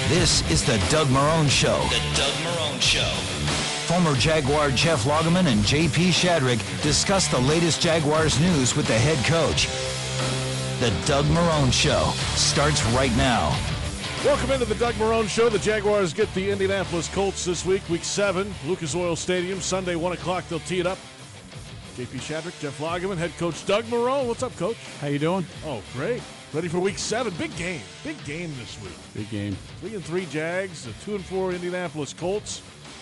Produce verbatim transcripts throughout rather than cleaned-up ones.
This is the Doug Marrone Show. The Doug Marrone Show. Former Jaguar Jeff Lageman and J P Shadrick discuss the latest Jaguars news with the head coach. The Doug Marrone Show starts right now. Welcome into the Doug Marrone Show. The Jaguars get the Indianapolis Colts this week, week seven, Lucas Oil Stadium, Sunday, one o'clock. They'll tee it up. J P Shadrick, Jeff Lageman, head coach Doug Marrone. What's up, Coach? How you doing? Oh, great. Ready for week seven. Big game. Big game this week. Big game. Three and three Jags, the two and four Indianapolis Colts.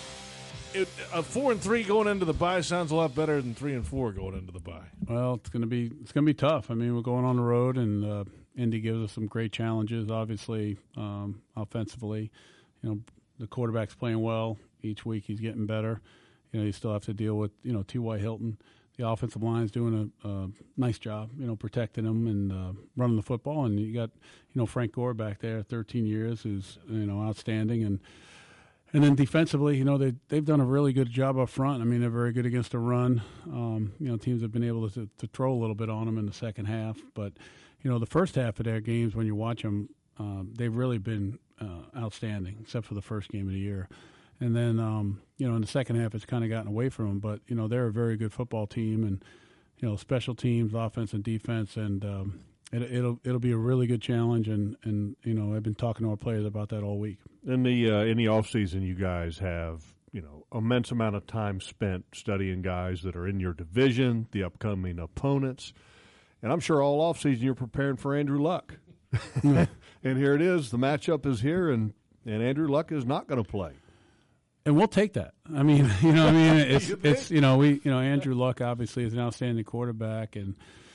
It, a four and three going into the bye sounds a lot better than three and four going into the bye. Well, it's gonna be it's gonna be tough. I mean, we're going on the road, and uh, Indy gives us some great challenges. Obviously, um, offensively, you know, the quarterback's playing well each week. He's getting better. You know, you still have to deal with you know T Y. Hilton. The offensive line is doing a, a nice job, you know, protecting them and uh, running the football. And you got, you know, Frank Gore back there, thirteen years, who's, you know, outstanding. And and then defensively, you know, they, they've done a really good job up front. I mean, they're very good against the run. Um, you know, teams have been able to, to throw a little bit on them in the second half. But, you know, the first half of their games, when you watch them, um, they've really been uh, outstanding, except for the first game of the year. And then, um, you know, in the second half, it's kind of gotten away from them. But, you know, they're a very good football team, and, you know, special teams, offense and defense, and um, it, it'll it'll be a really good challenge. And, and, you know, I've been talking to our players about that all week. In the uh, in the offseason, you guys have, you know, immense amount of time spent studying guys that are in your division, the upcoming opponents. And I'm sure all offseason you're preparing for Andrew Luck. And here it is. The matchup is here, and, and Andrew Luck is not going to play. And we'll take that. I mean, you know, I mean, it's it's you know, we you know, Andrew Luck obviously is an outstanding quarterback, and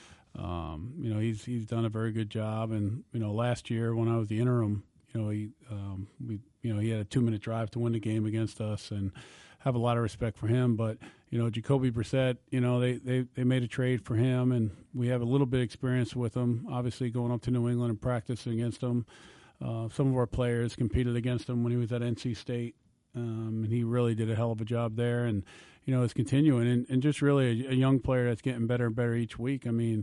um, you know, he's he's done a very good job. And you know, last year when I was the interim, you know, he um, we you know he had a two minute drive to win the game against us, and have a lot of respect for him. But you know, Jacoby Brissett, you know, they they they made a trade for him, and we have a little bit of experience with him. Obviously, going up to New England and practicing against him. Uh, some of our players competed against him when he was at N C State. Um, and he really did a hell of a job there, and you know, is continuing, and, and just really a, a young player that's getting better and better each week. I mean,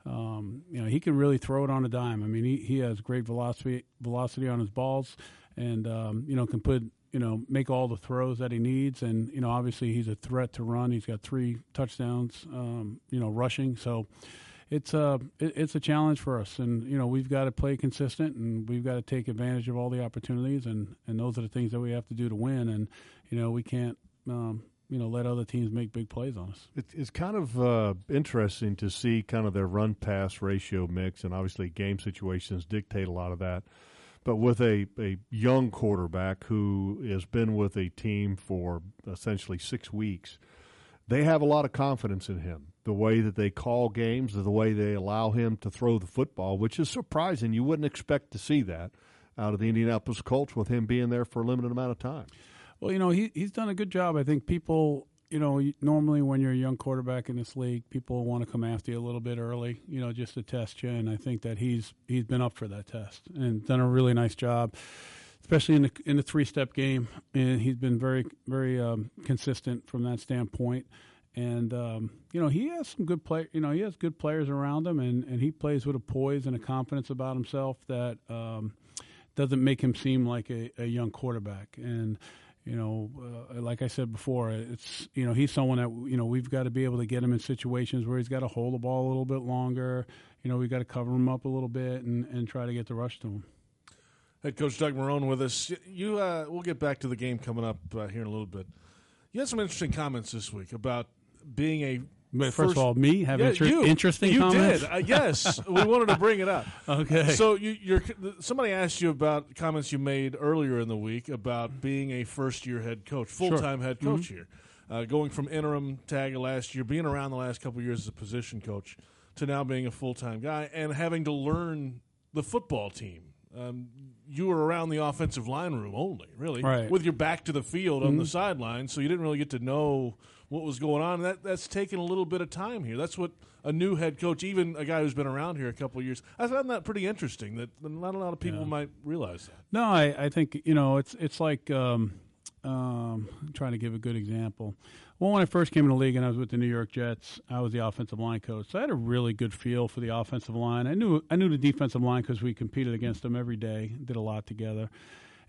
um, you know, he can really throw it on a dime. I mean, he, he has great velocity velocity on his balls, and um, you know, can put you know make all the throws that he needs, and you know, obviously he's a threat to run. He's got three touchdowns, um, you know, rushing. So it's a it, it's a challenge for us, and you know, we've got to play consistent, and we've got to take advantage of all the opportunities, and, and those are the things that we have to do to win. And you know, we can't um, you know let other teams make big plays on us. It, it's kind of uh, interesting to see kind of their run pass ratio mix, and obviously game situations dictate a lot of that. But with a, a young quarterback who has been with a team for essentially six weeks, they have a lot of confidence in him. The way that they call games, the way they allow him to throw the football, which is surprising. You wouldn't expect to see that out of the Indianapolis Colts with him being there for a limited amount of time. Well, you know, he he's done a good job. I think people, you know, normally when you're a young quarterback in this league, people want to come after you a little bit early, you know, just to test you. And I think that he's he's been up for that test and done a really nice job, especially in the in the three-step game. And he's been very, very um, consistent from that standpoint. And, um, you know, he has some good play. You know, he has good players around him, and, and he plays with a poise and a confidence about himself that um, doesn't make him seem like a, a young quarterback. And, you know, uh, like I said before, it's, you know, he's someone that, you know, we've got to be able to get him in situations where he's got to hold the ball a little bit longer. You know, we've got to cover him up a little bit and, and try to get the rush to him. Head Coach Doug Marrone with us. You, uh, we'll get back to the game coming up uh, here in a little bit. You had some interesting comments this week about being a But first, first of all, me have yeah, inter- you, interesting you comments? did. Uh, yes, we wanted to bring it up. Okay. So you, you're somebody asked you about comments you made earlier in the week about being a first-year head coach, full-time Sure. head coach Mm-hmm. here, uh, going from interim tag last year, being around the last couple of years as a position coach, to now being a full-time guy and having to learn the football team. Um, you were around the offensive line room only, really, right. with your back to the field mm-hmm. on the sideline, so you didn't really get to know what was going on. That that's taken a little bit of time here. That's what a new head coach, even a guy who's been around here a couple of years, I found that pretty interesting. That not a lot of people yeah. might realize that. No, I, I think you know it's it's like um, um, I'm trying to give a good example. Well, when I first came in the league and I was with the New York Jets, I was the offensive line coach. So I had a really good feel for the offensive line. I knew I knew the defensive line because we competed against them every day, did a lot together.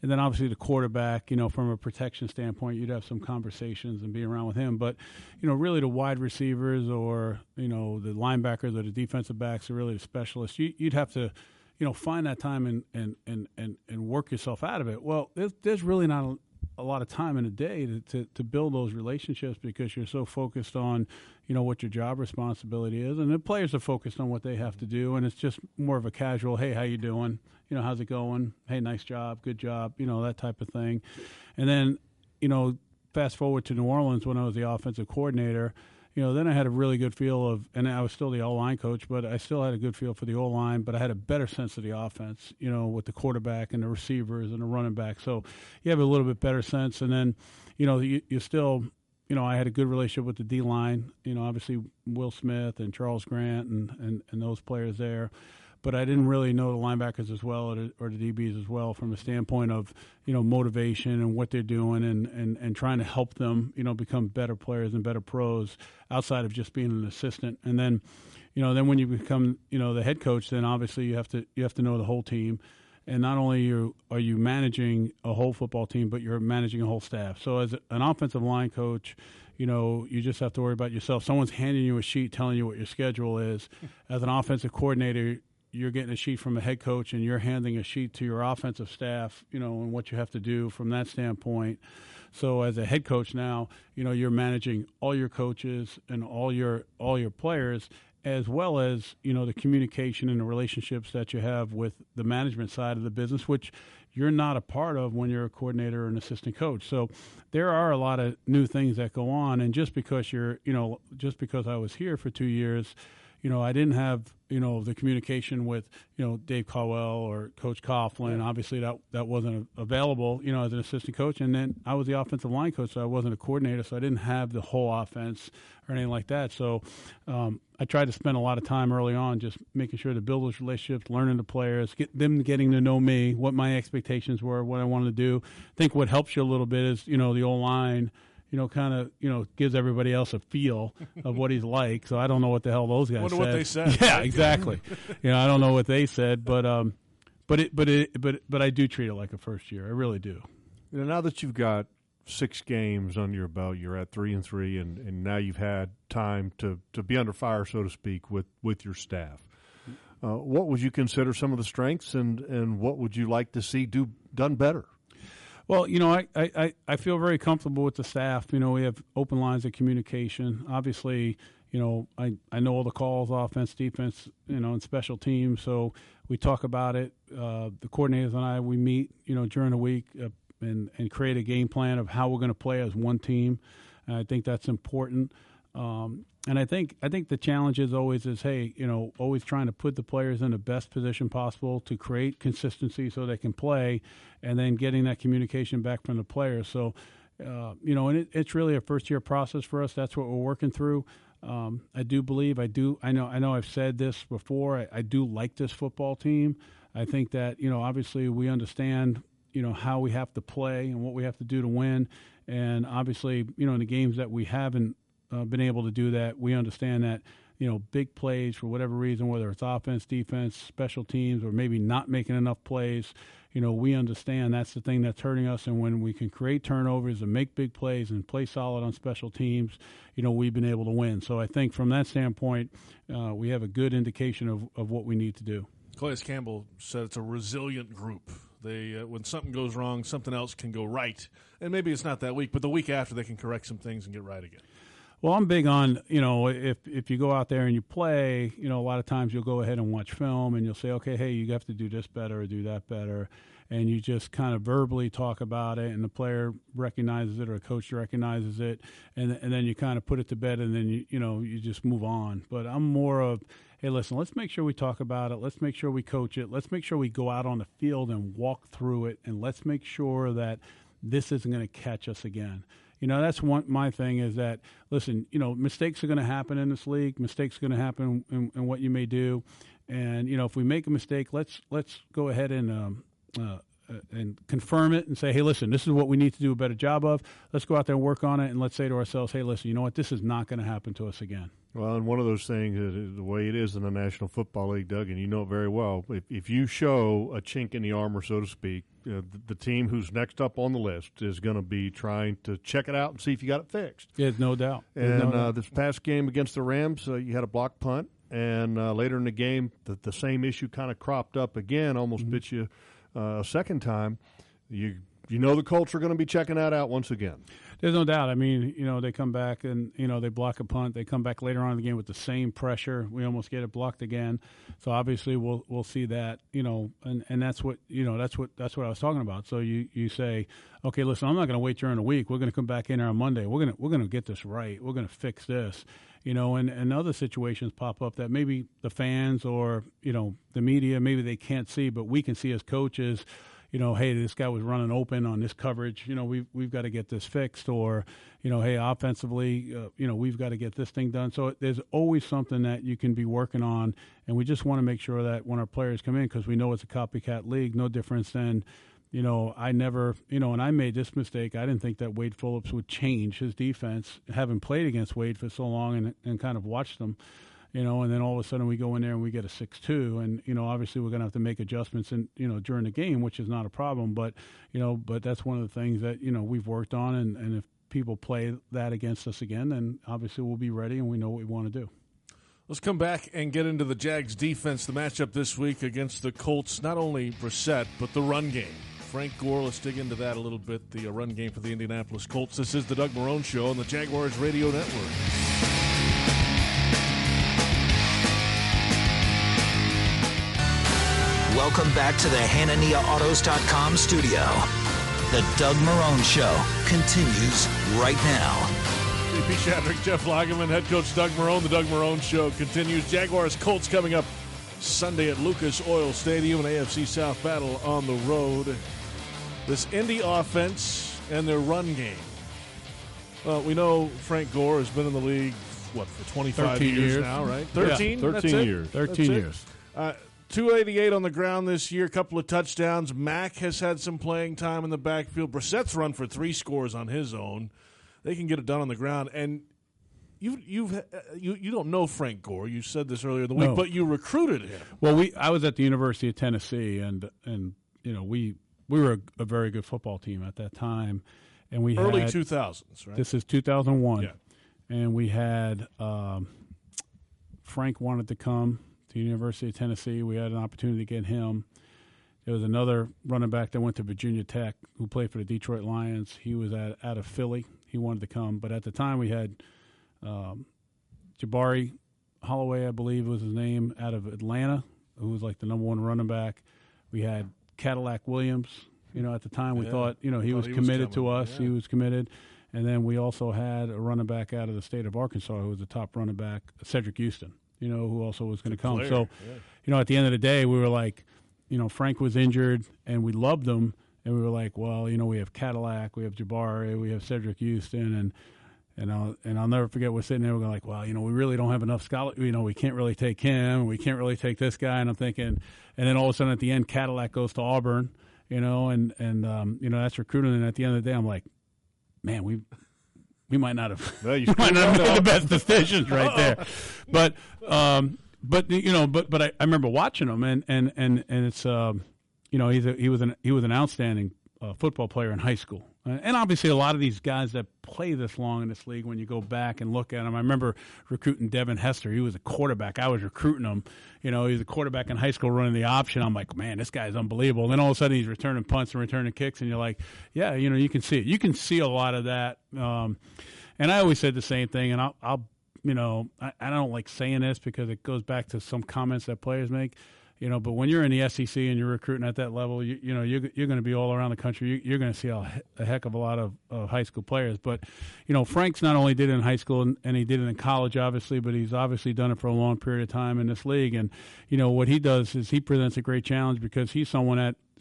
and then obviously the quarterback, you know, from a protection standpoint, you'd have some conversations and be around with him. But, you know, really the wide receivers or, you know, the linebackers or the defensive backs are really the specialists. You, you'd have to, you know, find that time and, and, and, and, and work yourself out of it. Well, there's, there's really not a, a lot of time in a day to, to, to build those relationships because you're so focused on, you know, what your job responsibility is. And the players are focused on what they have to do. And it's just more of a casual, hey, how you doing? You know, how's it going? Hey, nice job, good job, you know, that type of thing. And then, you know, fast forward to New Orleans when I was the offensive coordinator, you know, then I had a really good feel of, and I was still the O-line coach, but I still had a good feel for the O-line, but I had a better sense of the offense, you know, with the quarterback and the receivers and the running back. So you have a little bit better sense. And then, you know, you, you still, you know, I had a good relationship with the D-line, you know, obviously Will Smith and Charles Grant and, and, and those players there. But I didn't really know the linebackers as well or the, or the D Bs as well from a standpoint of, you know, motivation and what they're doing and, and, and trying to help them, you know, become better players and better pros outside of just being an assistant. And then, you know, then when you become, you know, the head coach, then obviously you have to you have to know the whole team. And not only you, are you managing a whole football team, but you're managing a whole staff. So as an offensive line coach, you know, you just have to worry about yourself. Someone's handing you a sheet telling you what your schedule is. As an offensive coordinator, you're getting a sheet from a head coach and you're handing a sheet to your offensive staff, you know, and what you have to do from that standpoint. So as a head coach now, you know, you're managing all your coaches and all your all your players, as well as, you know, the communication and the relationships that you have with the management side of the business, which you're not a part of when you're a coordinator or an assistant coach. So there are a lot of new things that go on. And just because you're, you know, just because I was here for two years, you know, I didn't have, you know, the communication with, you know, Dave Caldwell or Coach Coughlin. Yeah. Obviously, that that wasn't available, you know, as an assistant coach. And then I was the offensive line coach, so I wasn't a coordinator, so I didn't have the whole offense or anything like that. So um, I tried to spend a lot of time early on just making sure to build those relationships, learning the players, get them getting to know me, what my expectations were, what I wanted to do. I think what helps you a little bit is, you know, the O-line, you know, kind of, you know, gives everybody else a feel of what he's like. So I don't know what the hell those guys wonder said. what they said. Yeah, exactly. You know, I don't know what they said, but um, but it, but it, but but I do treat it like a first year. I really do. You know, now that you've got six games under your belt, you're at three and three, and, and now you've had time to, to be under fire, so to speak, with, with your staff. Uh, what would you consider some of the strengths, and, and what would you like to see do done better? Well, you know, I, I, I feel very comfortable with the staff. You know, we have open lines of communication. Obviously, you know, I, I know all the calls, offense, defense, you know, and special teams. So we talk about it. Uh, the coordinators and I, we meet, you know, during the week uh, and, and create a game plan of how we're going to play as one team. And I think that's important. Um, and I think I think the challenge is always is, hey, you know, always trying to put the players in the best position possible to create consistency so they can play, and then getting that communication back from the players. So, uh, you know, and it, it's really a first-year process for us. That's what we're working through. Um, I do believe, I do, I know, I know I've said this before, I, I do like this football team. I think that, you know, obviously we understand, you know, how we have to play and what we have to do to win. And obviously, you know, in the games that we haven't uh, been able to do that, we understand that, you know, big plays for whatever reason, whether it's offense, defense, special teams, or maybe not making enough plays, you know, we understand that's the thing that's hurting us. And when we can create turnovers and make big plays and play solid on special teams, you know, we've been able to win. So I think from that standpoint, uh, we have a good indication of, of what we need to do. Calais Campbell said it's a resilient group. They, uh, when something goes wrong, something else can go right. And maybe it's not that week, but the week after they can correct some things and get right again. Well, I'm big on, you know, if if you go out there and you play, you know, a lot of times you'll go ahead and watch film and you'll say, okay, hey, you have to do this better or do that better. And you just kind of verbally talk about it, and the player recognizes it or a coach recognizes it, and and then you kind of put it to bed, and then, you you know, you just move on. But I'm more of, hey, listen, let's make sure we talk about it. Let's make sure we coach it. Let's make sure we go out on the field and walk through it, and let's make sure that this isn't going to catch us again. You know, that's one, my thing is that, listen, you know, mistakes are going to happen in this league. Mistakes are going to happen in, in what you may do. And, you know, if we make a mistake, let's let's go ahead and um, uh, and confirm it and say, hey, listen, this is what we need to do a better job of. Let's go out there and work on it, and let's say to ourselves, hey, listen, you know what, this is not going to happen to us again. Well, and one of those things is the way it is in the National Football League, Doug, and you know it very well. If, if you show a chink in the armor, so to speak, uh, the, the team who's next up on the list is going to be trying to check it out and see if you got it fixed. Yeah, no doubt. And no uh, doubt. this past game against the Rams, uh, you had a block punt, and uh, later in the game, the, the same issue kind of cropped up again, almost mm-hmm. bit you uh, a second time. You you know the Colts are going to be checking that out once again. There's no doubt. I mean, you know, they come back and, you know, they block a punt. They come back later on in the game with the same pressure. We almost get it blocked again. So obviously we'll we'll see that, you know, and, and that's what, you know, that's what that's what I was talking about. So you, you say, okay, listen, I'm not going to wait during the week. We're going to come back in here on Monday. We're going to we're going to get this right. We're going to fix this. You know, and, and other situations pop up that maybe the fans or, you know, the media, maybe they can't see, but we can see as coaches. You know, hey, this guy was running open on this coverage. You know, we've we've got to get this fixed, or, you know, hey, offensively, uh, you know, we've got to get this thing done. So there's always something that you can be working on, and we just want to make sure that when our players come in, because we know it's a copycat league, no difference than, you know, I never, you know, and I made this mistake. I didn't think that Wade Phillips would change his defense, having played against Wade for so long and and kind of watched them. You know, and then all of a sudden we go in there and we get a six two, and, you know, obviously we're going to have to make adjustments, in, you know, during the game, which is not a problem. But, you know, but that's one of the things that, you know, we've worked on, and, and if people play that against us again, then obviously we'll be ready and we know what we want to do. Let's come back and get into the Jags defense, the matchup this week against the Colts, not only Brissett, but the run game. Frank Gore, let's dig into that a little bit, the run game for the Indianapolis Colts. This is the Doug Marrone Show on the Jaguars Radio Network. Welcome back to the Hanania Autos dot com studio. The Doug Marrone Show continues right now. J P Shadrick, Jeff Lageman, head coach Doug Marrone. The Doug Marrone Show continues. Jaguars Colts coming up Sunday at Lucas Oil Stadium, an A F C South battle on the road. This Indy offense and their run game. Well, we know Frank Gore has been in the league, what, for twenty-five years, years now, right? thirteen? Yeah, thirteen years. thirteen years. Uh, two eighty-eight on the ground this year, a couple of touchdowns. Mack has had some playing time in the backfield. Brissett's run for three scores on his own. They can get it done on the ground. And you you've you you don't know Frank Gore. You said this earlier in the week, no. but you recruited him. Well, we I was at the University of Tennessee, and and you know we we were a, a very good football team at that time, and we early had, two thousands, right? This is two thousand one, yeah. And we had um, Frank wanted to come to the University of Tennessee. We had an opportunity to get him. There was another running back that went to Virginia Tech who played for the Detroit Lions. He was at, out of Philly. He wanted to come. But at the time we had um, Jabari Holloway, I believe was his name, out of Atlanta, who was like the number one running back. We had Cadillac Williams. You know, at the time we yeah. thought, you know, he was he committed was to us. Yeah. He was committed. And then we also had a running back out of the state of Arkansas who was the top running back, Cedric Houston, you know, who also was going to come. Player. So, yeah. you know, at the end of the day, we were like, you know, Frank was injured, and we loved him, and we were like, well, you know, we have Cadillac, we have Jabari, we have Cedric Houston, and and I'll and I'll never forget we're sitting there, we're like, well, you know, we really don't have enough scholar, you know, we can't really take him, we can't really take this guy, and I'm thinking, and then all of a sudden at the end, Cadillac goes to Auburn, you know, and and um, you know, that's recruiting, and at the end of the day, I'm like, man, we. We might not have, well, you we might not have made the best decisions right there, but um, but you know, but but I, I remember watching him, and and and and it's um, you know, he's a, he was an he was an outstanding uh, football player in high school, and obviously a lot of these guys that play this long in this league, when you go back and look at them, I remember recruiting Devin Hester. He was a quarterback. I was recruiting him. You know, he was a quarterback in high school running the option. I'm like, man, this guy's unbelievable. And then all of a sudden he's returning punts and returning kicks, and you're like, yeah, you know, you can see it. You can see a lot of that. Um, and I always said the same thing, and I'll, I'll you know, I, I don't like saying this because it goes back to some comments that players make. You know, but when you're in the S E C and you're recruiting at that level, you, you know, you're, you're going to be all around the country. You, you're going to see a, a heck of a lot of uh, high school players. But, you know, Frank's not only did it in high school and, and he did it in college, obviously, but he's obviously done it for a long period of time in this league. And, you know, what he does is he presents a great challenge because he's someone that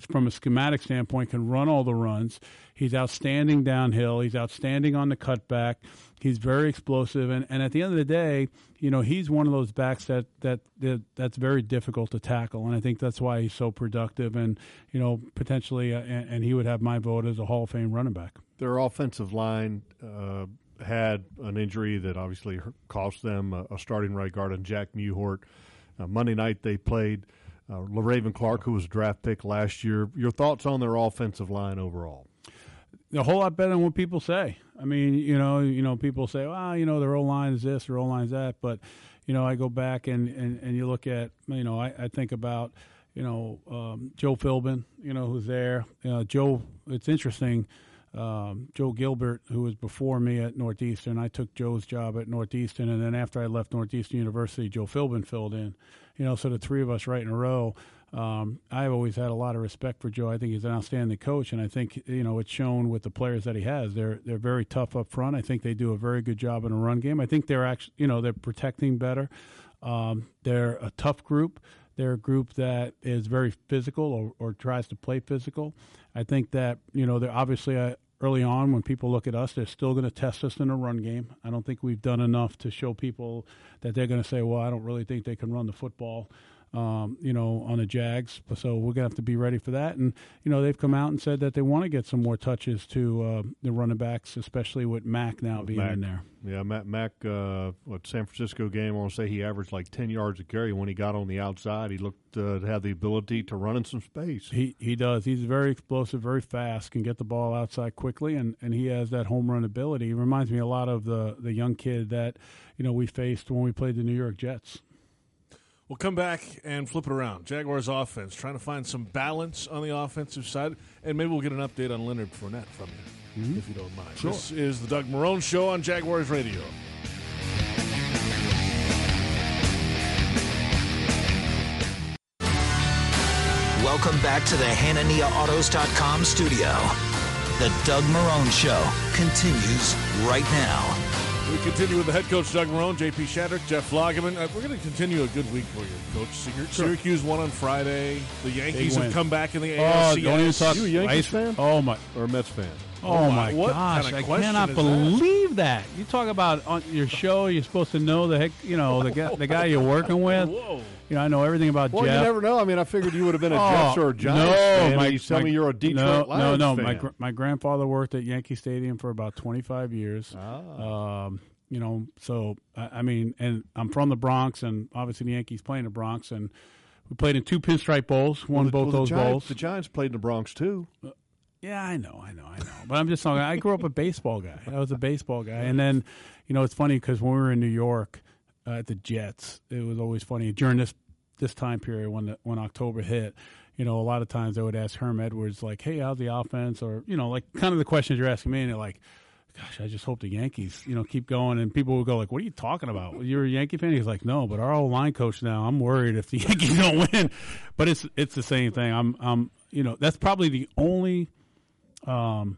from a schematic standpoint, can run all the runs. He's outstanding downhill. He's outstanding on the cutback. He's very explosive. And, and at the end of the day, you know, he's one of those backs that, that, that that's very difficult to tackle. And I think that's why he's so productive and, you know, potentially, uh, and, and he would have my vote as a Hall of Fame running back. Their offensive line uh, had an injury that obviously cost them a, a starting right guard in Jack Mewhort. Uh, Monday night they played uh, LaRaven Clark, who was a draft pick last year. Your thoughts on their offensive line overall? A whole lot better than what people say. I mean, you know, you know, people say, well, you know, their O-line is this, their O-line is that. But, you know, I go back and, and, and you look at, you know, I, I think about, you know, um, Joe Philbin, you know, who's there. Uh, Joe, it's interesting. Um, Joe Gilbert, who was before me at Northeastern, I took Joe's job at Northeastern, and then after I left Northeastern University, Joe Philbin filled in. You know, so the three of us right in a row. Um, I've always had a lot of respect for Joe. I think he's an outstanding coach, and I think, you know, it's shown with the players that he has. They're they're very tough up front. I think they do a very good job in a run game. I think they're actually, you know, they're protecting better. Um, they're a tough group. They're a group that is very physical or, or tries to play physical. I think that, you know, they're obviously uh, early on when people look at us, they're still going to test us in a run game. I don't think we've done enough to show people that they're going to say, well, I don't really think they can run the football. Um, you know, on the Jags. So we're going to have to be ready for that. And, you know, they've come out and said that they want to get some more touches to uh, the running backs, especially with Mack now with being Mack. in there. Yeah, Mack, Mack uh, what, San Francisco game, I want to say he averaged like ten yards a carry. When he got on the outside, he looked uh, to have the ability to run in some space. He he does. He's very explosive, very fast, can get the ball outside quickly, and, and he has that home run ability. He reminds me a lot of the, the young kid that, you know, we faced when we played the New York Jets. We'll come back and flip it around. Jaguars offense, trying to find some balance on the offensive side, and maybe we'll get an update on Leonard Fournette from you, mm-hmm. if you don't mind. Sure. This is the Doug Marrone Show on Jaguars Radio. Welcome back to the Hanania Autos dot com studio. The Doug Marrone Show continues right now. We continue with the head coach, Doug Marrone, J P Shadrick, Jeff Lageman. Uh, we're going to continue a good week for you, Coach. Syr- sure. Syracuse won on Friday. The Yankees have come back in the A L C S. Oh, don't even talk. You a Yankees Ice, fan? Oh, my. Or a Mets fan? Oh, Oh, my my- what gosh. kind of I question cannot is that? believe that. You talk about on your show, you're supposed to know the heck, you know, the guy, the guy you're working with. Whoa. You know, I know everything about Well, Jeff. you never know. I mean, I figured you would have been a Oh, Jets or a Giants no, fan. my, You tell my- me you're a Detroit no, Lions no, no. fan. My gr- my grandfather worked at Yankee Stadium for about twenty-five years. Ah. Um, you know, so I, I mean, and I'm from the Bronx, and obviously the Yankees play in the Bronx, and we played in two Pinstripe Bowls, won Well, the- both well, the those Giants, bowls. The Giants played in the Bronx, too. Yeah, I know, I know, I know. But I'm just talking. I grew up a baseball guy. I was a baseball guy, and then, you know, it's funny because when we were in New York uh, at the Jets, it was always funny during this this time period when the, when October hit. You know, a lot of times I would ask Herm Edwards, like, "Hey, how's the offense?" Or, you know, like kind of the questions you're asking me, and they're like, "Gosh, I just hope the Yankees, you know, keep going." And people would go like, "What are you talking about? You're a Yankee fan?" He's like, "No, but our old line coach now, I'm worried if the Yankees don't win." But it's it's the same thing. I'm I'm you know, that's probably the only. Um,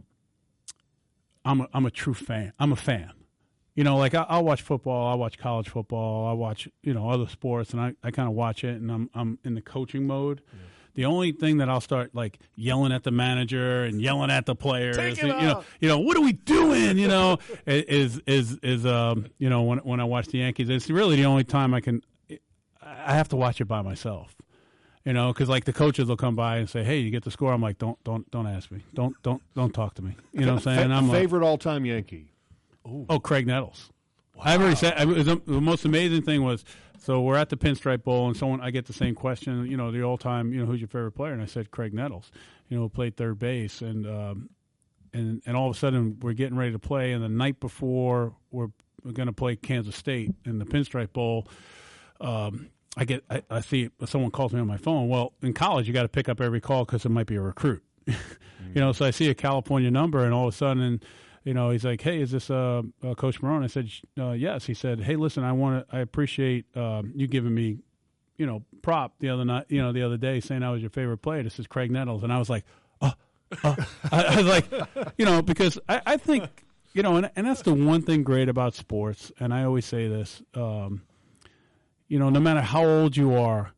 I'm a, I'm a true fan. I'm a fan. You know, like I, I'll watch football. I watch college football. I watch, you know, other sports, and I, I kind of watch it, and I'm I'm in the coaching mode. Yeah. The only thing that I'll start like yelling at the manager and yelling at the players, Take it you, out. you know, you know, what are we doing? You know, is is is um, you know, when when I watch the Yankees, it's really the only time I can. I have to watch it by myself. You know, because like the coaches will come by and say, "Hey, you get the score." I'm like, "Don't, don't, don't ask me. Don't, don't, don't talk to me." You know what I'm saying? I'm favorite like, all-time Yankee. Ooh. Oh, Craig Nettles. Wow. I've already said. I, the, the most amazing thing was, so we're at the Pinstripe Bowl, and someone I get the same question. You know, the all-time. You know, who's your favorite player? And I said Craig Nettles. You know, played third base, and um, and and all of a sudden we're getting ready to play, and the night before we're, we're going to play Kansas State in the Pinstripe Bowl. Um, I get, I, I see someone calls me on my phone. Well, in college, you got to pick up every call because it might be a recruit. mm-hmm. You know, so I see a California number, and all of a sudden, you know, he's like, "Hey, is this uh, uh, Coach Marrone?" I said, uh, "Yes." He said, "Hey, listen, I want to, I appreciate um, you giving me, you know, prop the other night, you know, the other day, saying I was your favorite player. This is Craig Nettles," and I was like, "Oh," uh. I, I was like, you know, because I, I think, you know, and, and that's the one thing great about sports, and I always say this. Um, You know, no matter how old you are,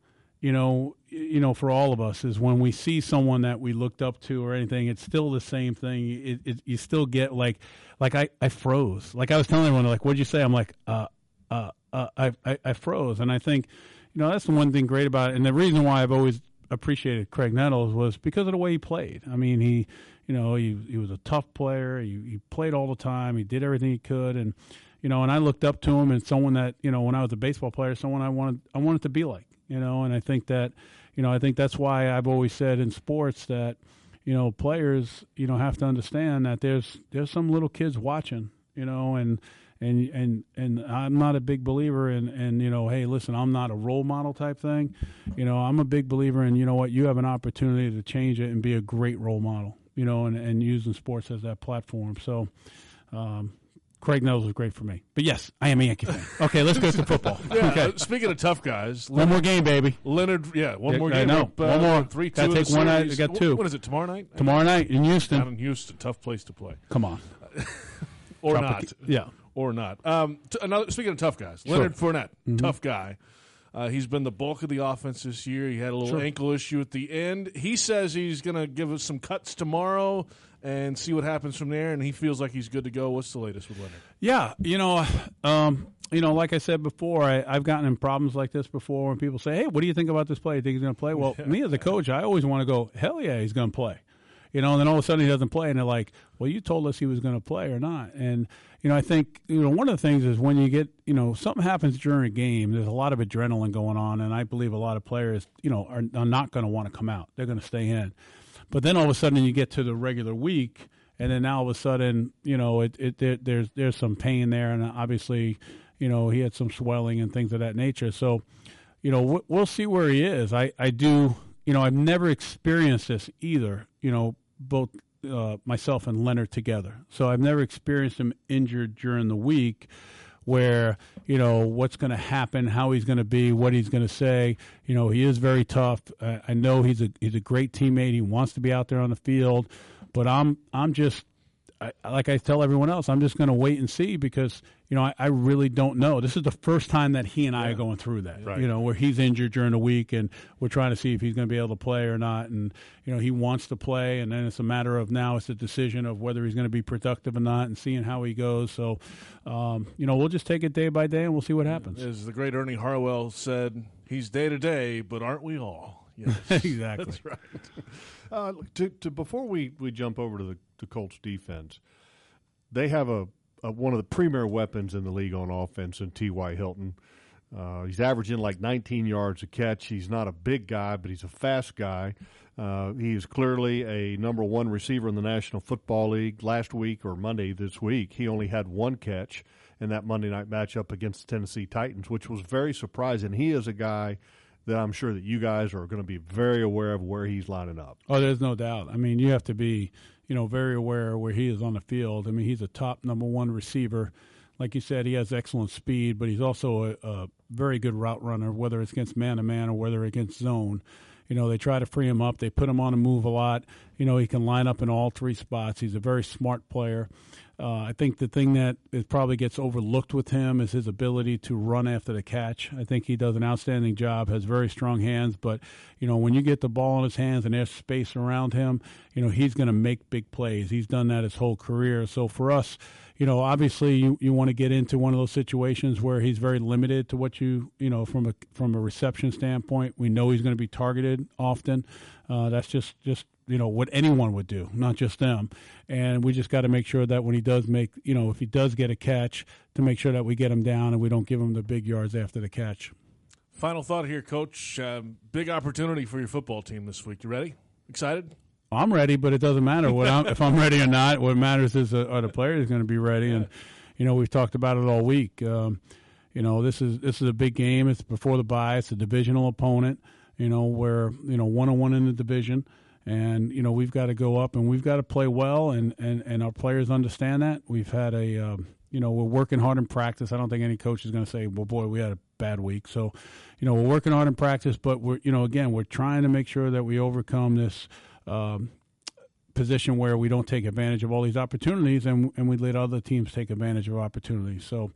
you know, you know, for all of us is when we see someone that we looked up to or anything, it's still the same thing. It, it, you still get like, like I, I froze. Like I was telling everyone, like, what'd you say? I'm like, uh, uh, uh I, I, I froze. And I think, you know, that's the one thing great about it. And the reason why I've always appreciated Craig Nettles was because of the way he played. I mean, he, you know, he he was a tough player. He, he played all the time. He did everything he could. And, you know, and I looked up to him and someone that, you know, when I was a baseball player, someone I wanted, I wanted to be like, you know, and I think that, you know, I think that's why I've always said in sports that, you know, players, you know, have to understand that there's there's some little kids watching, you know, and and and and I'm not a big believer in, in, you know, hey, listen, I'm not a role model type thing. You know, I'm a big believer in, you know what, you have an opportunity to change it and be a great role model, you know, and, and using sports as that platform. So, um, Craig Nettles was great for me. But, yes, I am a Yankee fan. Okay, let's go to football. Yeah, okay. uh, speaking of tough guys. Leonard, one more game, baby. Leonard, yeah, one yeah, more game. I know. Uh, one more. Three, two Gotta take one night. I got two. What is it, tomorrow night? Tomorrow night in Houston. Down in Houston. Tough place to play. Come on. or Drop not. A, yeah. Or not. Um, t- another, speaking of tough guys, Leonard sure. Fournette, mm-hmm. tough guy. Uh, he's been the bulk of the offense this year. He had a little sure. ankle issue at the end. He says he's going to give us some cuts tomorrow and see what happens from there, and he feels like he's good to go. What's the latest with Leonard? Yeah, you know, um, you know, like I said before, I, I've gotten in problems like this before when people say, hey, what do you think about this play? You think he's going to play? Well, yeah. me as a coach, I always want to go, hell yeah, he's going to play. You know, and then all of a sudden he doesn't play, and they're like, well, you told us he was going to play or not. And, you know, I think, you know, one of the things is when you get, you know, something happens during a game, there's a lot of adrenaline going on, and I believe a lot of players, you know, are, are not going to want to come out. They're going to stay in. But then all of a sudden you get to the regular week, and then now all of a sudden, you know, it, it there, there's there's some pain there, and obviously, you know, he had some swelling and things of that nature. So, you know, we'll see where he is. I, I do, you know, I've never experienced this either, you know, both uh, myself and Leonard together. So I've never experienced him injured during the week where, you know, what's going to happen, how he's going to be, what he's going to say. You know, he is very tough. I, I know he's a he's a great teammate. He wants to be out there on the field. But I'm I'm just, I, like I tell everyone else, I'm just going to wait and see because, you know, I, I really don't know. This is the first time that he and I yeah. are going through that, right. you know, where he's injured during the week and we're trying to see if he's going to be able to play or not. And, you know, he wants to play, and then it's a matter of now it's a decision of whether he's going to be productive or not and seeing how he goes. So, um, you know, we'll just take it day by day and we'll see what happens. As the great Ernie Harwell said, he's day to day, but aren't we all? Yes. Exactly. That's right. Uh, to, to before we, we jump over to the to Colts defense, they have a, a one of the premier weapons in the league on offense in T Y. Hilton. Uh, he's averaging like nineteen yards a catch. He's not a big guy, but he's a fast guy. Uh, he is clearly a number one receiver in the National Football League. Last week or Monday this week, he only had one catch in that Monday night matchup against the Tennessee Titans, which was very surprising. He is a guy that I'm sure that you guys are going to be very aware of where he's lining up. Oh, there's no doubt. I mean, you have to be, you know, very aware of where he is on the field. I mean, he's a top number one receiver. Like you said, he has excellent speed, but he's also a, a very good route runner, whether it's against man-to-man or whether against zone. You know, they try to free him up. They put him on a move a lot. You know, he can line up in all three spots. He's a very smart player. Uh, I think the thing that it probably gets overlooked with him is his ability to run after the catch. I think he does an outstanding job, has very strong hands. But, you know, when you get the ball in his hands and there's space around him, you know, he's going to make big plays. He's done that his whole career. So for us, you know, obviously you, you want to get into one of those situations where he's very limited to what you, you know, from a from a reception standpoint. We know he's going to be targeted often. Uh, that's just, just, you know, what anyone would do, not just them. And we just got to make sure that when he does make, you know, if he does get a catch, to make sure that we get him down and we don't give him the big yards after the catch. Final thought here, Coach. Um, big opportunity for your football team this week. You ready? Excited? I'm ready, but it doesn't matter what I'm, if I'm ready or not. What matters is uh, are the players going to be ready. Yeah. And, you know, we've talked about it all week. Um, you know, this is this is a big game. It's before the bye. It's a divisional opponent, you know, where, you know, one-on-one in the division. And, you know, we've got to go up and we've got to play well, and, and, and our players understand that. We've had a, um, you know, we're working hard in practice. I don't think any coach is going to say, well, boy, we had a bad week. So, you know, we're working hard in practice, but we're, you know, again, we're trying to make sure that we overcome this um, position where we don't take advantage of all these opportunities and, and we let other teams take advantage of opportunities. So,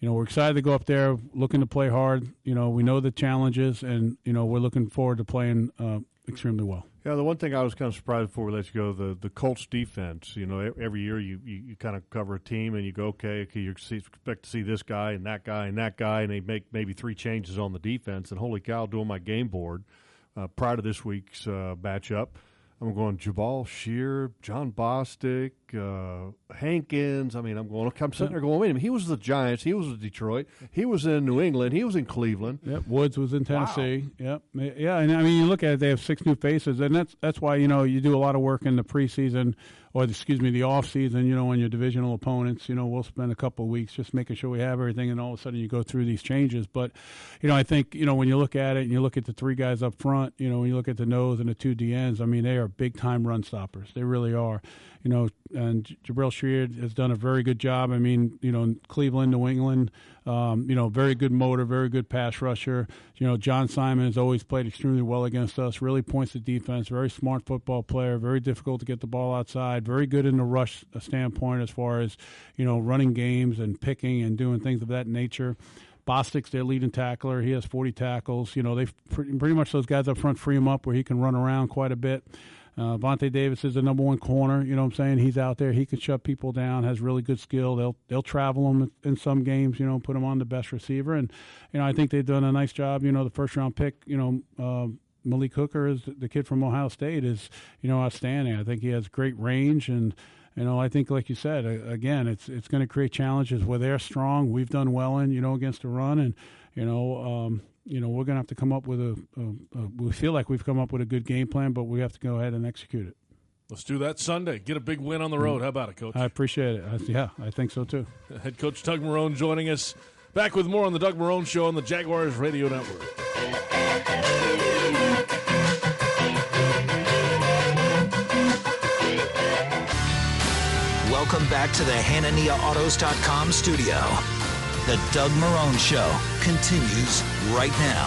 you know, we're excited to go up there, looking to play hard. You know, we know the challenges, and, you know, we're looking forward to playing uh, extremely well. Yeah, the one thing I was kind of surprised before we let you go, the, the Colts defense, you know, every year you, you, you kind of cover a team and you go, okay, okay, you expect to see this guy and that guy and that guy, and they make maybe three changes on the defense. And holy cow, doing my game board uh, prior to this week's uh, matchup, I'm going Jabal Shear, John Bostic, uh, Hankins. I mean, I'm going. I'm sitting there going, wait a minute. He was the Giants. He was in Detroit. He was in New England. He was in Cleveland. Yep. Woods was in Tennessee. Wow. Yep. Yeah. And I mean, you look at it. They have six new faces, and that's that's why you know you do a lot of work in the preseason, or excuse me, the off season. You know, when your divisional opponents. You know, we'll spend a couple of weeks just making sure we have everything, and all of a sudden you go through these changes. But you know, I think you know when you look at it and you look at the three guys up front. You know, when you look at the nose and the two D Ns. I mean, they are big time run stoppers. They really are. You know, and Jabril Sheard has done a very good job. I mean, you know, Cleveland, New England, um, you know, very good motor, very good pass rusher. You know, John Simon has always played extremely well against us, really points the defense, very smart football player, very difficult to get the ball outside, very good in the rush standpoint as far as, you know, running games and picking and doing things of that nature. Bostic's their leading tackler. He has forty tackles. You know, they pretty, pretty much those guys up front free him up where he can run around quite a bit. Uh, Vontae Davis is the number one corner. You know what I'm saying? He's out there. He can shut people down, has really good skill. They'll they'll travel him in some games, you know, put him on the best receiver. And, you know, I think they've done a nice job. You know, the first-round pick, you know, uh, Malik Hooker, is the kid from Ohio State, is, you know, outstanding. I think he has great range. And, you know, I think, like you said, again, it's it's going to create challenges where they're strong. We've done well in, you know, against the run. And, you know, um, you know, we're going to have to come up with a, a, a – we feel like we've come up with a good game plan, but we have to go ahead and execute it. Let's do that Sunday. Get a big win on the road. How about it, Coach? I appreciate it. I, yeah, I think so, too. Head coach Doug Marrone joining us. Back with more on the Doug Marrone Show on the Jaguars Radio Network. Welcome back to the Hanania Autos dot com studio. The Doug Marrone Show continues right now.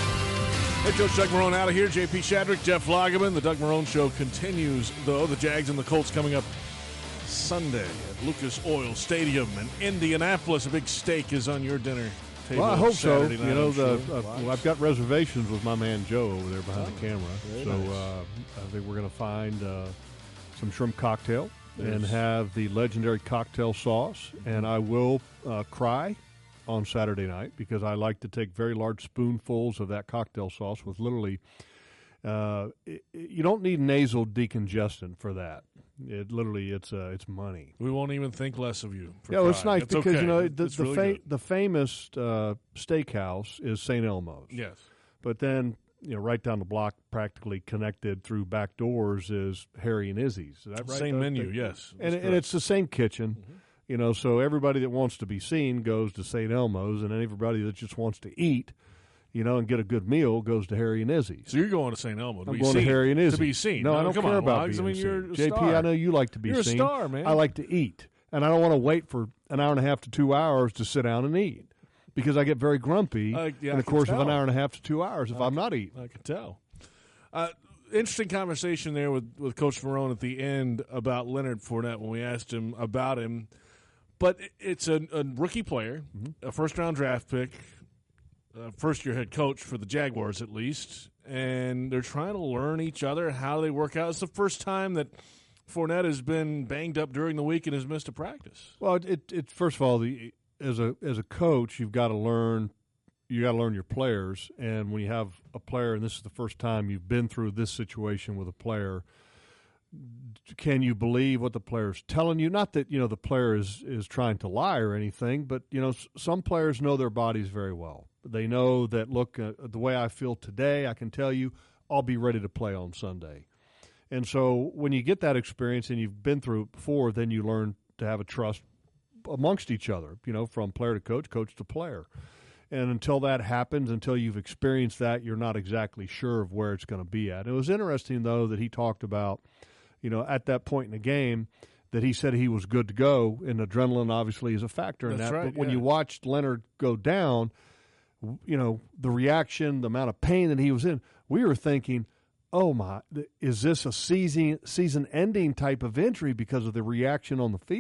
Head coach Doug Marrone out of here. J P Shadrick, Jeff Lageman. The Doug Marrone Show continues, though. The Jags and the Colts coming up Sunday at Lucas Oil Stadium in Indianapolis. A big steak is on your dinner table. Well, I hope Saturday so. Night, You know, sure. the, uh, well, I've got reservations with my man Joe over there behind oh, the camera. So nice. uh, I think we're going to find uh, some shrimp cocktail. There's... and have the legendary cocktail sauce. And I will uh, cry on Saturday night because I like to take very large spoonfuls of that cocktail sauce with literally uh, it, you don't need nasal decongestant for that. It literally it's uh, it's money. We won't even think less of you. For yeah, well, it's crying. nice it's because okay. you know the it's the, really fa- the famous uh, steakhouse is Saint Elmo's. Yes, but then you know right down the block, practically connected through back doors, is Harry and Izzy's. Is that right? Same That- menu, that- yes, and, that's and it's the same kitchen. Mm-hmm. You know, so everybody that wants to be seen goes to Saint Elmo's, and everybody that just wants to eat, you know, and get a good meal goes to Harry and Izzy's. So you're going to Saint Elmo to I'm be going seen. to Harry and Izzy. To be seen. No, I don't come care on, about Wags. being I mean, you're seen. a J P, star. I know you like to be You're a seen. star, man. I like to eat, and I don't want to wait for an hour and a half to two hours to sit down and eat because I get very grumpy Uh, yeah, in I the can course of tell. an hour and a half to two hours if I I'm can- not eating. I can tell. Uh, interesting conversation there with, with Coach Marrone at the end about Leonard Fournette when we asked him about him. But it's a, a rookie player, Mm-hmm. a first-round draft pick, uh, first-year head coach for the Jaguars at least, and they're trying to learn each other, how they work out. It's the first time that Fournette has been banged up during the week and has missed a practice. Well, it, it, it first of all, the as a as a coach, you've got to learn you got to learn your players, and when you have a player, and this is the first time you've been through this situation with a player, can you believe what the player's telling you? Not that you know the player is is trying to lie or anything, but you know s- some players know their bodies very well. They know that look, uh, the way I feel today, I can tell you I'll be ready to play on Sunday. And so when you get that experience and you've been through it before, then you learn to have a trust amongst each other, you know, from player to coach, coach to player. And until that happens, until you've experienced that, you're not exactly sure of where it's going to be at. It was interesting, though, that he talked about, you know, at that point in the game, that he said he was good to go, and adrenaline obviously is a factor in That's that. right, but when yeah. you watched Leonard go down, you know, the reaction, the amount of pain that he was in, we were thinking, oh, my, th- is this a season, season-ending type of injury because of the reaction on the field?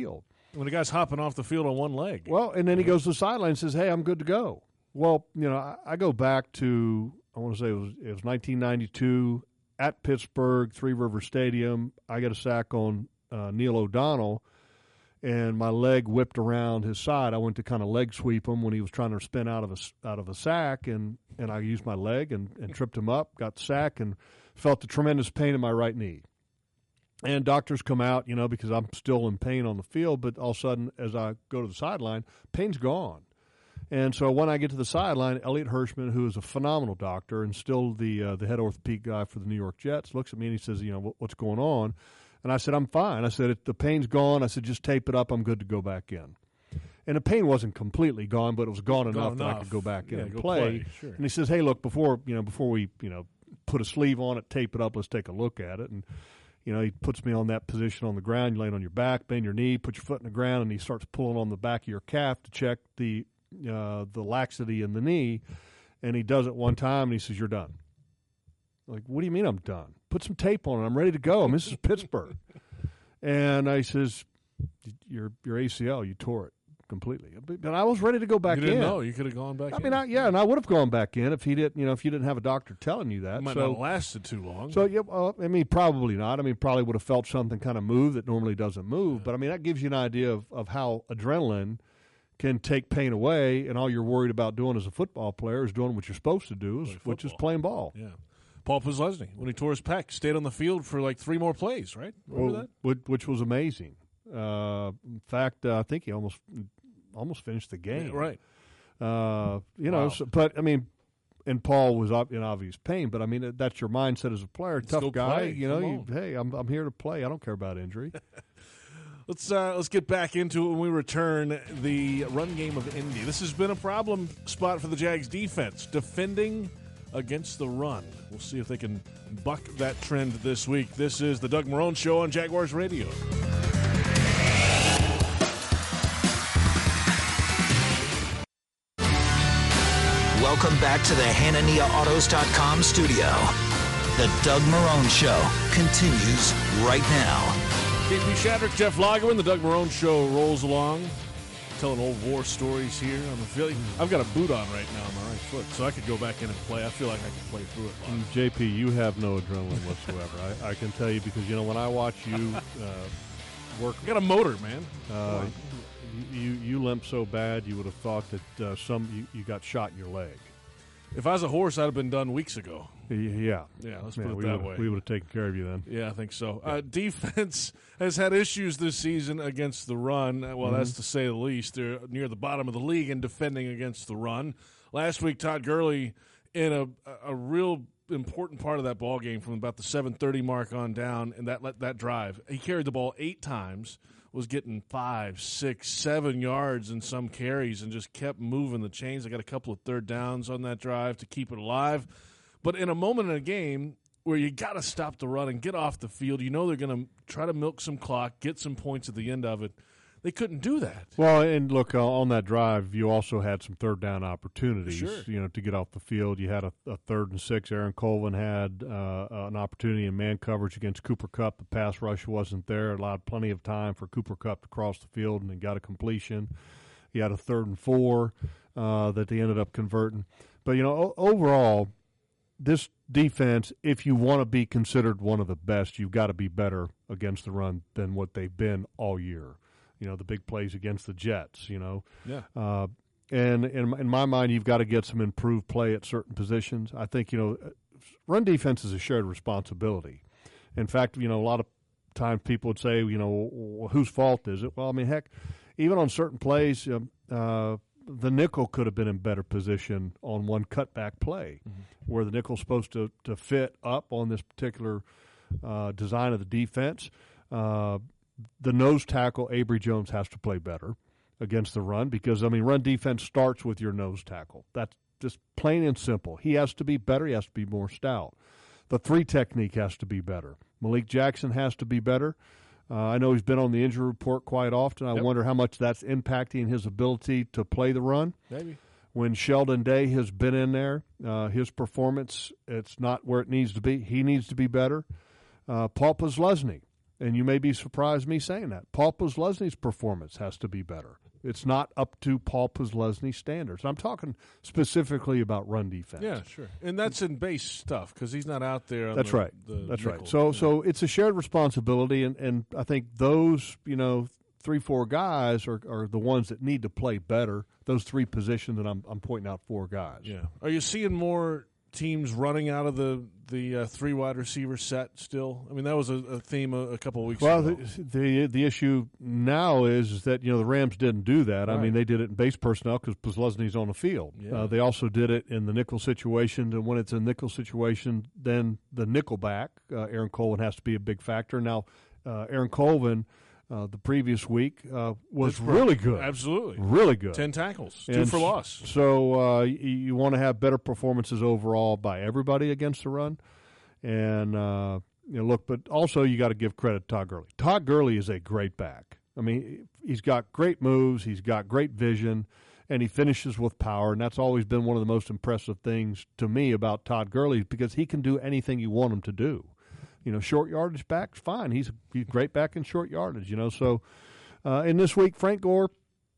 When a guy's hopping off the field on one leg. Well, and then he goes to the sideline and says, hey, I'm good to go. Well, you know, I, I go back to, I want to say it was, it was nineteen ninety-two at Pittsburgh, Three River Stadium. I get a sack on uh, Neil O'Donnell, and my leg whipped around his side. I went to kind of leg sweep him when he was trying to spin out of a, out of a sack, and, and I used my leg and, and tripped him up, got the sack, and felt the tremendous pain in my right knee. And doctors come out, you know, because I'm still in pain on the field, but all of a sudden, as I go to the sideline, pain's gone. And so when I get to the sideline, Elliot Hirschman, who is a phenomenal doctor and still the uh, the head orthopedic guy for the New York Jets, looks at me and he says, you know, what's going on? And I said, I'm fine. I said, the pain's gone. I said, just tape it up. I'm good to go back in. And the pain wasn't completely gone, but it was gone, gone enough, enough that I could go back in yeah, and go play. play. Sure. And he says, hey, look, before you know, before we you know put a sleeve on it, tape it up, let's take a look at it. And you know, he puts me on that position on the ground. You lay on your back, bend your knee, put your foot in the ground, and he starts pulling on the back of your calf to check the uh, the laxity in the knee. And he does it one time, and he says, you're done. I'm like, what do you mean I'm done? Put some tape on it. I'm ready to go. I mean, this is Pittsburgh. And I says, your your A C L, you tore it completely. But I was ready to go back you didn't in. know. You could have gone back I in. mean, I, yeah, and I would have gone back in if he didn't, you know, if you didn't have a doctor telling you that. It might so, not have lasted too long. So, yeah, well, I mean, probably not. I mean, probably would have felt something kind of move that normally doesn't move. Yeah. But, I mean, that gives you an idea of, of how adrenaline can take pain away, and all you're worried about doing as a football player is doing what you're supposed to do, is, which is playing ball. Yeah. Paul Posluszny, when he tore his pec, stayed on the field for like three more plays, right? Remember Well, that? Which, which was amazing. Uh, in fact, uh, I think he almost almost finished the game. Yeah, right. Uh, you know, Wow. so, but I mean, and Paul was up in obvious pain. But I mean, that's your mindset as a player. Let's Tough go guy. play. You know, Come you, on. hey, I'm I'm here to play. I don't care about injury. Let's uh, let's get back into it when we return. The run game of Indy. This has been a problem spot for the Jags defense, defending against the run. We'll see if they can buck that trend this week. This is the Doug Marrone Show on Jaguars Radio. Welcome back to the Hanania Autos dot com studio. The Doug Marrone Show continues right now. J P Shadrick, Jeff Lagerman, the Doug Marrone Show rolls along, telling old war stories here on the field. I've got a boot on right now on my right foot, so I could go back in and play. I feel like I could play through it. And J P, you have no adrenaline whatsoever. I, I can tell you because, you know, when I watch you uh, work, I got a motor, man. uh, you you limp so bad you would have thought that uh, some you, you got shot in your leg. If I was a horse, I'd have been done weeks ago. Yeah. Yeah, let's Yeah, put it we that would, way. We would have taken care of you then. Yeah, I think so. Uh, defense has had issues this season against the run. Well, Mm-hmm. that's to say the least. They're near the bottom of the league in defending against the run. Last week, Todd Gurley, in a a real important part of that ball game from about the seven thirty mark on down, and that that drive, he carried the ball eight times, was getting five, six, seven yards in some carries, and just kept moving the chains. I got a couple of third downs on that drive to keep it alive. But in a moment in a game where you got to stop the run and get off the field, you know they're going to try to milk some clock, get some points at the end of it. They couldn't do that. Well, and look, uh, on that drive, you also had some third down opportunities, Sure. you know, to get off the field. You had a, a third and six. Aaron Colvin had uh, an opportunity in man coverage against Cooper Kupp. The pass rush wasn't there. It allowed plenty of time for Cooper Kupp to cross the field and then got a completion. He had a third and four uh, that they ended up converting. But, you know, o- overall, this defense, if you want to be considered one of the best, you've got to be better against the run than what they've been all year. You know, the big plays against the Jets, you know. Yeah. Uh, and in, in my mind, you've got to get some improved play at certain positions. I think, you know, run defense is a shared responsibility. In fact, you know, a lot of times people would say, you know, well, whose fault is it? Well, I mean, heck, even on certain plays, um, uh, the nickel could have been in better position on one cutback play mm-hmm. where the nickel's supposed to, to fit up on this particular uh, design of the defense. Uh, the nose tackle, Avery Jones, has to play better against the run because, I mean, run defense starts with your nose tackle. That's just plain and simple. He has to be better. He has to be more stout. The three technique has to be better. Malik Jackson has to be better. Uh, I know he's been on the injury report quite often. I Yep. wonder how much that's impacting his ability to play the run. Maybe. When Sheldon Day has been in there, uh, his performance, it's not where it needs to be. He needs to be better. Uh, Paul Posluszny, and you may be surprised me saying that, Paul Posluszny's performance has to be better. It's not up to Paul Posluszny's standards. I'm talking specifically about run defense. Yeah, sure. And that's in base stuff because he's not out there on That's the, right. the That's nickel. right. So yeah. so it's a shared responsibility, and, and I think those, you know, three, four guys are, are the ones that need to play better, those three positions, and I'm, I'm pointing out four guys. Yeah. Are you seeing more teams running out of the the uh, three wide receiver set still? I mean, that was a, a theme a, a couple of weeks well, ago. Well, the, the the issue now is, is that, you know, the Rams didn't do that. Right. I mean, they did it in base personnel because Posluszny's on the field. Yeah. Uh, they also did it in the nickel situation, and when it's a nickel situation, then the nickel back, uh, Aaron Colvin, has to be a big factor. Now, uh, Aaron Colvin, Uh, the previous week uh, was Pittsburgh. really good. Absolutely. Really good. Ten tackles, two And for loss. So uh, you, you want to have better performances overall by everybody against the run. And, uh, you know, look, but also you got to give credit to Todd Gurley. Todd Gurley is a great back. I mean, he's got great moves, he's got great vision, and he finishes with power. And that's always been one of the most impressive things to me about Todd Gurley, because he can do anything you want him to do. You know, short yardage back, fine. He's he's great back in short yardage, you know. So, uh, in this week, Frank Gore,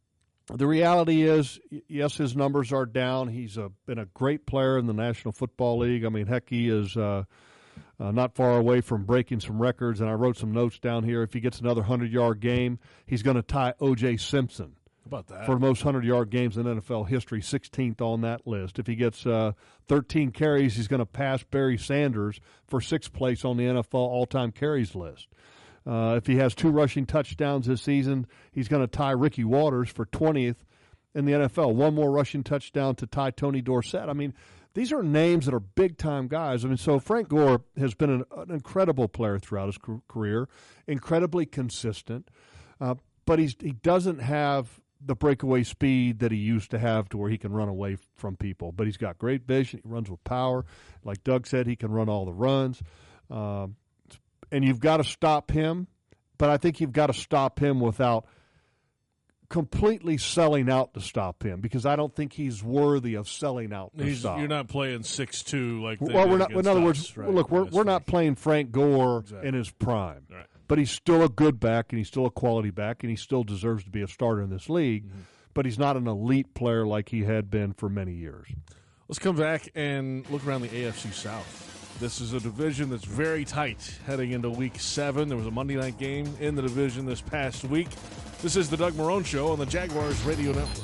the reality is, yes, his numbers are down. He's a, been a great player in the National Football League. I mean, heck, he is uh, uh, not far away from breaking some records. And I wrote some notes down here. If he gets another hundred-yard game, he's going to tie O J Simpson How about that? for the most hundred-yard games in N F L history, sixteenth on that list. If he gets uh, thirteen carries, he's going to pass Barry Sanders for sixth place on the N F L all-time carries list. Uh, if he has two rushing touchdowns this season, he's going to tie Ricky Waters for twentieth in the N F L. One more rushing touchdown to tie Tony Dorsett. I mean, these are names that are big-time guys. I mean, so Frank Gore has been an, an incredible player throughout his career, incredibly consistent, uh, but he's, he doesn't have the breakaway speed that he used to have to where he can run away from people. But he's got great vision. He runs with power. Like Doug said, he can run all the runs. Um, and you've got to stop him, but I think you've got to stop him without completely selling out to stop him, because I don't think he's worthy of selling out to He's, stop. You're not playing six two like they well, did we're not. In against other us, words, right? look, we're That's we're not right. playing Frank Gore Exactly. in his prime. Right. But he's still a good back, and he's still a quality back, and he still deserves to be a starter in this league. Mm-hmm. But he's not an elite player like he had been for many years. Let's come back and look around the A F C South. This is a division that's very tight heading into week seven. There was a Monday night game in the division this past week. This is the Doug Marrone Show on the Jaguars Radio Network.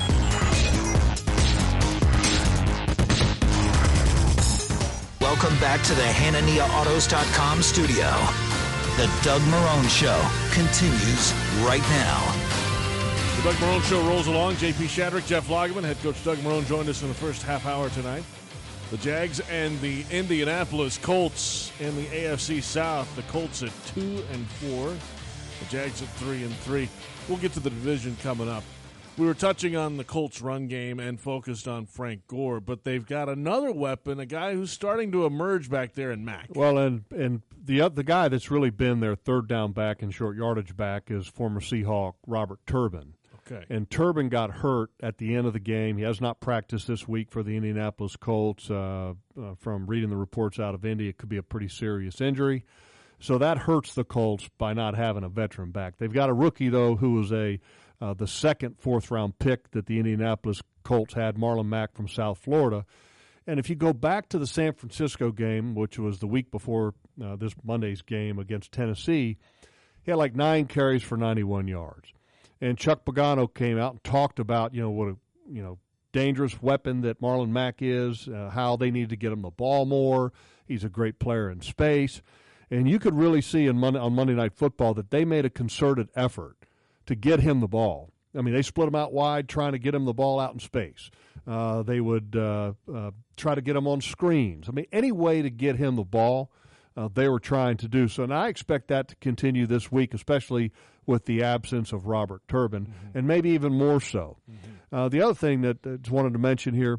Welcome back to the Hanania Autos dot com studio. The Doug Marrone Show continues right now. The Doug Marrone Show rolls along. J P Shadrick, Jeff Lageman, head coach Doug Marrone joined us in the first half hour tonight. The Jags and the Indianapolis Colts in the A F C South. The Colts at two and four. The Jags at three and three. We'll get to the division coming up. We were touching on the Colts run game and focused on Frank Gore, but they've got another weapon, a guy who's starting to emerge back there in Mack. Well, and and the the guy that's really been their third down back and short yardage back is former Seahawk Robert Turbin. Okay. And Turbin got hurt at the end of the game. He has not practiced this week for the Indianapolis Colts. Uh, uh, from reading the reports out of Indy, it could be a pretty serious injury. So that hurts the Colts by not having a veteran back. They've got a rookie, though, who was a uh, the second fourth-round pick that the Indianapolis Colts had, Marlon Mack from South Florida. And if you go back to the San Francisco game, which was the week before uh, this Monday's game against Tennessee, he had like nine carries for ninety-one yards. And Chuck Pagano came out and talked about, you know, what a you know dangerous weapon that Marlon Mack is, uh, how they need to get him the ball more. He's a great player in space. And you could really see in Monday, on Monday Night Football that they made a concerted effort to get him the ball. I mean, they split him out wide, trying to get him the ball out in space. Uh, they would uh, uh, try to get him on screens. I mean, any way to get him the ball, uh, they were trying to do so. And I expect that to continue this week, especially with the absence of Robert Turbin, mm-hmm. and maybe even more so. Mm-hmm. Uh, the other thing that I just wanted to mention here,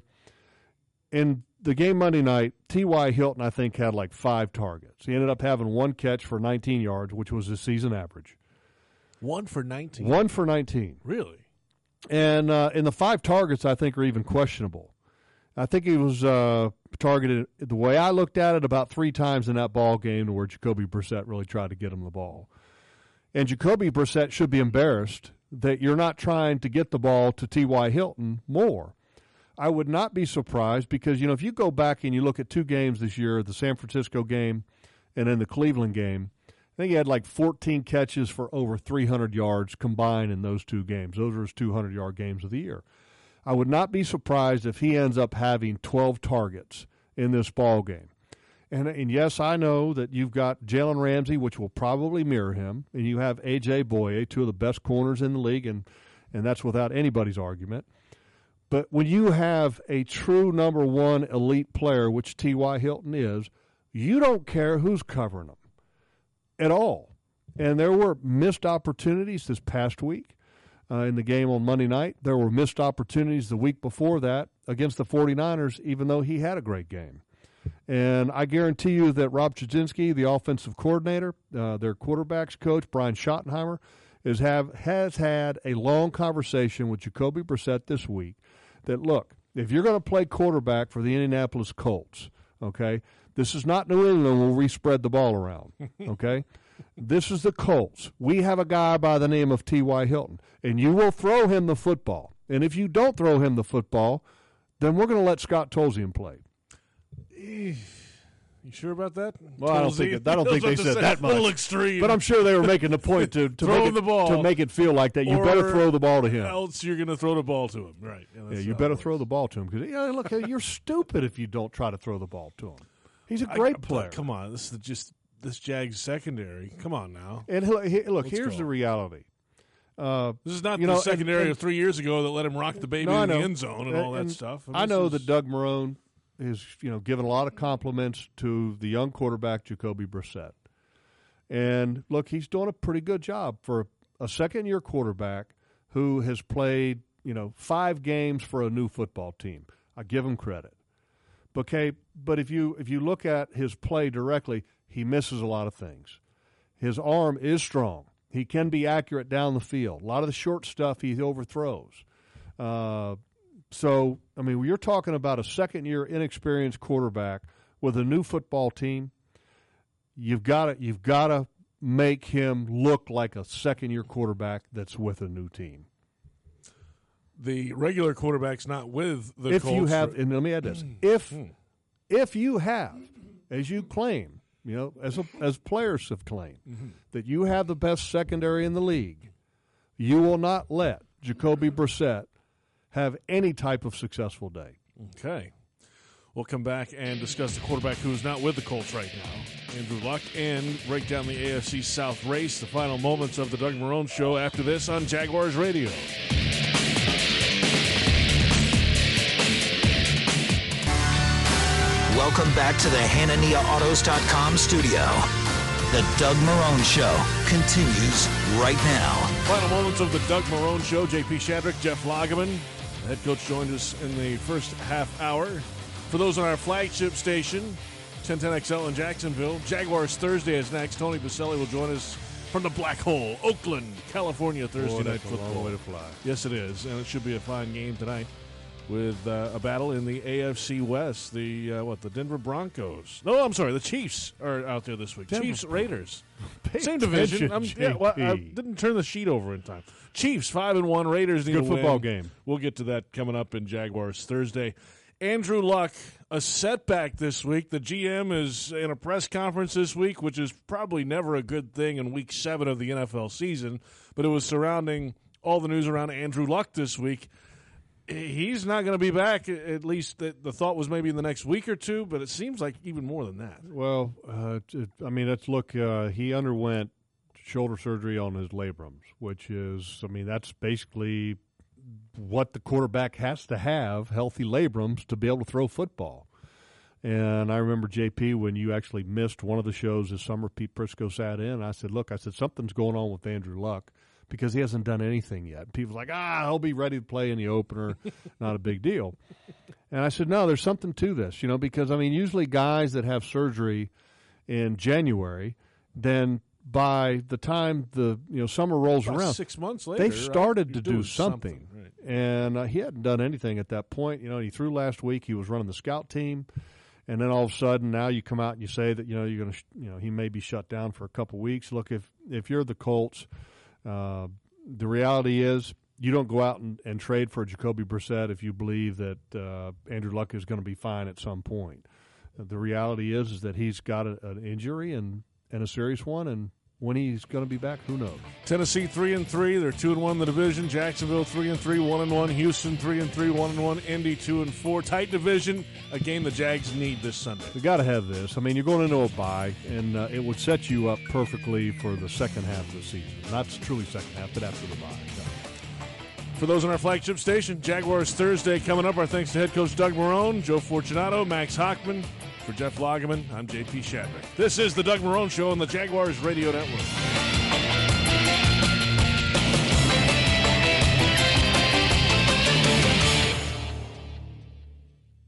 in the game Monday night, T Y. Hilton, I think, had like five targets. He ended up having one catch for nineteen yards, which was his season average. One for nineteen? One for nineteen. Really? And uh, in the five targets, I think, are even questionable. I think he was uh, targeted, the way I looked at it, about three times in that ball game where Jacoby Brissett really tried to get him the ball. And Jacoby Brissett should be embarrassed that you're not trying to get the ball to T Y. Hilton more. I would not be surprised because, you know, if you go back and you look at two games this year, the San Francisco game and then the Cleveland game, I think he had like fourteen catches for over three hundred yards combined in those two games. Those are his two hundred-yard games of the year. I would not be surprised if he ends up having twelve targets in this ball game. And, and yes, I know that you've got Jalen Ramsey, which will probably mirror him, and you have A J. Boye, two of the best corners in the league, and, and that's without anybody's argument. But when you have a true number one elite player, which T Y. Hilton is, you don't care who's covering them at all. And there were missed opportunities this past week uh, in the game on Monday night. There were missed opportunities the week before that against the 49ers, even though he had a great game. And I guarantee you that Rob Chudzinski, the offensive coordinator, uh, their quarterbacks coach, Brian Schottenheimer, is have has had a long conversation with Jacoby Brissett this week that, look, if you're going to play quarterback for the Indianapolis Colts, okay, this is not New England where we spread the ball around, okay? This is the Colts. We have a guy by the name of T Y. Hilton, and you will throw him the football. And if you don't throw him the football, then we're going to let Scott Tolzien play. You sure about that? Well, I don't think, it, I don't think they said that much. A little extreme. But I'm sure they were making the point to, to, make, it, the ball, to make it feel like that. You better throw the ball to him. Else you're going to throw the ball to him. Right. Yeah, yeah you better throw the ball to him. Because, yeah, look, you're stupid if you don't try to throw the ball to him. He's a great I, player. Come on. This is just this Jags secondary. Come on now. And look, look Let's here's go. the reality. Uh, this is not you the know, secondary and, and, of three years ago that let him rock the baby no, in the end zone and, and all that and stuff. I know is, that Doug Marrone is, you know, given a lot of compliments to the young quarterback Jacoby Brissett. And look, he's doing a pretty good job for a second-year quarterback who has played, you know, five games for a new football team. I give him credit. Okay, but if you if you look at his play directly, he misses a lot of things. His arm is strong. He can be accurate down the field. A lot of the short stuff he overthrows. Uh, so, I mean, you're talking about a second-year inexperienced quarterback with a new football team. You've got to you've got to make him look like a second-year quarterback that's with a new team. The regular quarterback's not with the if Colts. you have, and let me add this: if if you have, as you claim, you know, as a, as players have claimed, mm-hmm. that you have the best secondary in the league, you will not let Jacoby Brissett have any type of successful day. Okay. We'll come back and discuss the quarterback who's not with the Colts right now, Andrew Luck, and break down the A F C South race, the final moments of the Doug Marrone Show after this on Jaguars Radio. Welcome back to the Hanania Autos dot com studio. The Doug Marrone Show continues right now. Final moments of the Doug Marrone Show. J P Shadrick, Jeff Lageman. The head coach joined us in the first half hour. For those on our flagship station, ten ten X L in Jacksonville, Jaguars Thursday is next. Tony Baselli will join us from the Black Hole, Oakland, California, Thursday Boy, night football. A long way to fly. Yes, it is, and it should be a fine game tonight with uh, a battle in the A F C West. The uh, what? The Denver Broncos. No, I'm sorry. The Chiefs are out there this week. Denver. Chiefs Raiders. Pay Same division. I'm, yeah, well, I didn't turn the sheet over in time. Chiefs five and one. Raiders need Good a football win. game. We'll get to that coming up in Jaguars Thursday. Andrew Luck, a setback this week. The G M is in a press conference this week, which is probably never a good thing in week seven of the N F L season, but it was surrounding all the news around Andrew Luck this week. He's not going to be back, at least the, the thought was maybe in the next week or two, but it seems like even more than that. Well, uh, it, I mean, let's look. Uh, he underwent shoulder surgery on his labrums, which is, I mean, that's basically what the quarterback has to have, healthy labrums, to be able to throw football. And I remember, J P, when you actually missed one of the shows this summer, Pete Prisco sat in, I said, look, I said, something's going on with Andrew Luck because he hasn't done anything yet. And people's like, ah, he'll be ready to play in the opener, not a big deal. And I said, no, there's something to this, you know, because, I mean, usually guys that have surgery in January, then by the time the you know summer rolls About around, six months later, they've started right? to do something. something right. And uh, he hadn't done anything at that point. You know, he threw last week. He was running the scout team. And then all of a sudden, now you come out and you say that, you know, you're going to, sh- you know, he may be shut down for a couple weeks. Look, if, if you're the Colts, uh, the reality is you don't go out and, and trade for Jacoby Brissett if you believe that uh, Andrew Luck is going to be fine at some point. Uh, the reality is is that he's got a, an injury and, and a serious one, and when he's going to be back, who knows? Tennessee three and three, they're two and one in the division. Jacksonville three and three, one and one. Houston three and three, one and one. Indy two and four. Tight division, a game the Jags need this Sunday. You got to have this. I mean, you're going into a bye, and uh, it would set you up perfectly for the second half of the season. Not truly second half, but after the bye. For those on our flagship station, Jaguars Thursday coming up. Our thanks to head coach Doug Marrone, Joe Fortunato, Max Hochman. For Jeff Lageman, I'm J P Shadrick. This is the Doug Marrone Show on the Jaguars Radio Network.